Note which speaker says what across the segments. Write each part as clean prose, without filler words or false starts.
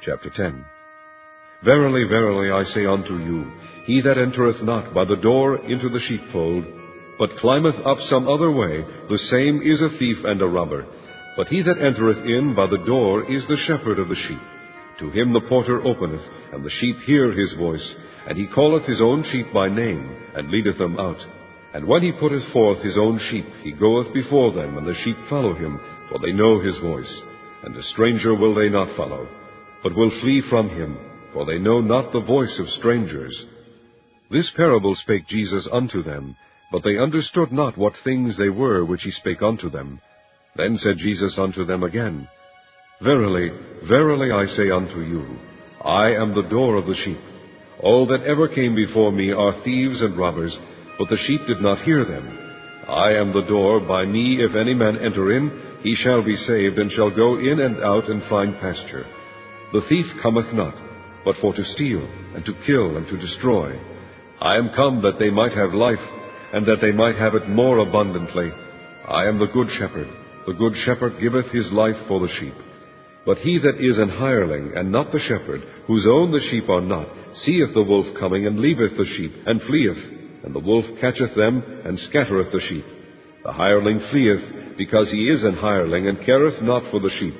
Speaker 1: Chapter 10. Verily, verily, I say unto you, he that entereth not by the door into the sheepfold, but climbeth up some other way, the same is a thief and a robber. But he that entereth in by the door is the shepherd of the sheep. To him the porter openeth, and the sheep hear his voice, and he calleth his own sheep by name, and leadeth them out. And when he putteth forth his own sheep, he goeth before them, and the sheep follow him, for they know his voice. And a stranger will they not follow, but will flee from him, for they know not the voice of strangers. This parable spake Jesus unto them, but they understood not what things they were which he spake unto them. Then said Jesus unto them again, Verily, verily, I say unto you, I am the door of the sheep. All that ever came before me are thieves and robbers, but the sheep did not hear them. I am the door. By me if any man enter in, he shall be saved, and shall go in and out and find pasture. The thief cometh not, but for to steal, and to kill, and to destroy. I am come that they might have life, and that they might have it more abundantly. I am the good shepherd. The good shepherd giveth his life for the sheep. But he that is an hireling, and not the shepherd, whose own the sheep are not, seeth the wolf coming, and leaveth the sheep, and fleeth. And the wolf catcheth them, and scattereth the sheep. The hireling fleeth, because he is an hireling, and careth not for the sheep.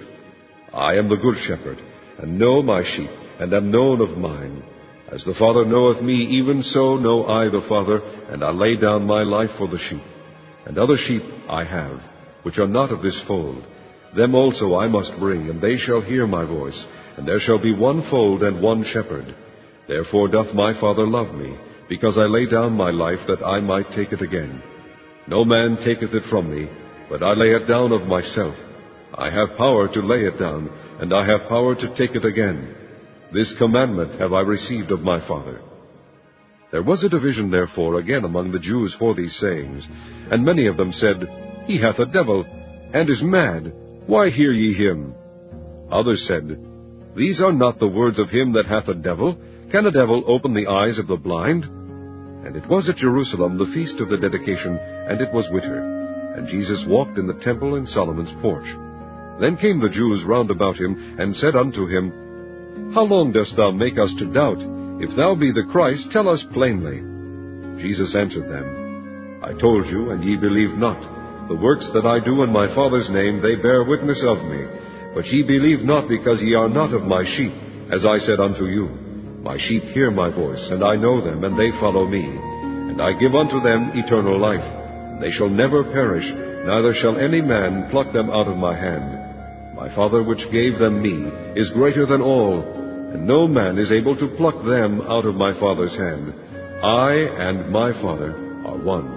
Speaker 1: I am the good shepherd, and know my sheep, and am known of mine. As the Father knoweth me, even so know I the Father, and I lay down my life for the sheep. And other sheep I have, which are not of this fold. Them also I must bring, and they shall hear my voice, and there shall be one fold and one shepherd. Therefore doth my Father love me, because I lay down my life that I might take it again. No man taketh it from me, but I lay it down of myself. I have power to lay it down, and I have power to take it again. This commandment have I received of my Father. There was a division therefore again among the Jews for these sayings, and many of them said, He hath a devil, and is mad. Why hear ye him? Others said, These are not the words of him that hath a devil. Can a devil open the eyes of the blind? And it was at Jerusalem the feast of the dedication, and it was winter. And Jesus walked in the temple in Solomon's porch. Then came the Jews round about him, and said unto him, How long dost thou make us to doubt? If thou be the Christ, tell us plainly. Jesus answered them, I told you, and ye believe not. The works that I do in my Father's name, they bear witness of me. But ye believe not, because ye are not of my sheep, as I said unto you. My sheep hear my voice, and I know them, and they follow me. And I give unto them eternal life. They shall never perish, neither shall any man pluck them out of my hand. My Father which gave them me is greater than all, and no man is able to pluck them out of my Father's hand. I and my Father are one.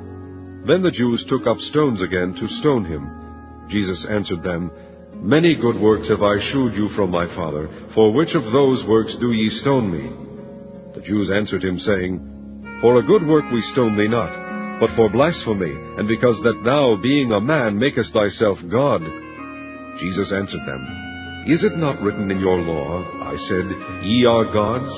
Speaker 1: Then the Jews took up stones again to stone him. Jesus answered them, Many good works have I shewed you from my Father. For which of those works do ye stone me? The Jews answered him, saying, For a good work we stone thee not, but for blasphemy, and because that thou, being a man, makest thyself God. Jesus answered them, Is it not written in your law, I said, Ye are gods?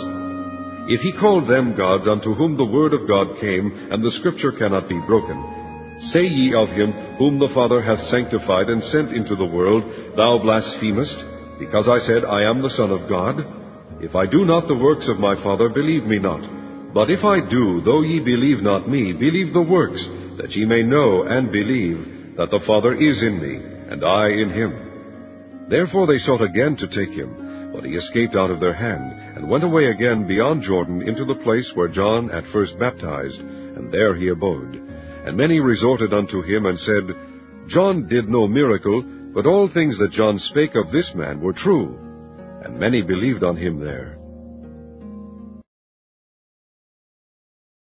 Speaker 1: If he called them gods unto whom the word of God came, and the scripture cannot be broken, say ye of him whom the Father hath sanctified and sent into the world, Thou blasphemest, because I said, I am the Son of God? If I do not the works of my Father, believe me not. But if I do, though ye believe not me, believe the works, that ye may know and believe that the Father is in me, and I in him. Therefore they sought again to take him, but he escaped out of their hand, and went away again beyond Jordan into the place where John at first baptized, and there he abode. And many resorted unto him, and said, John did no miracle, but all things that John spake of this man were true. And many believed on him there.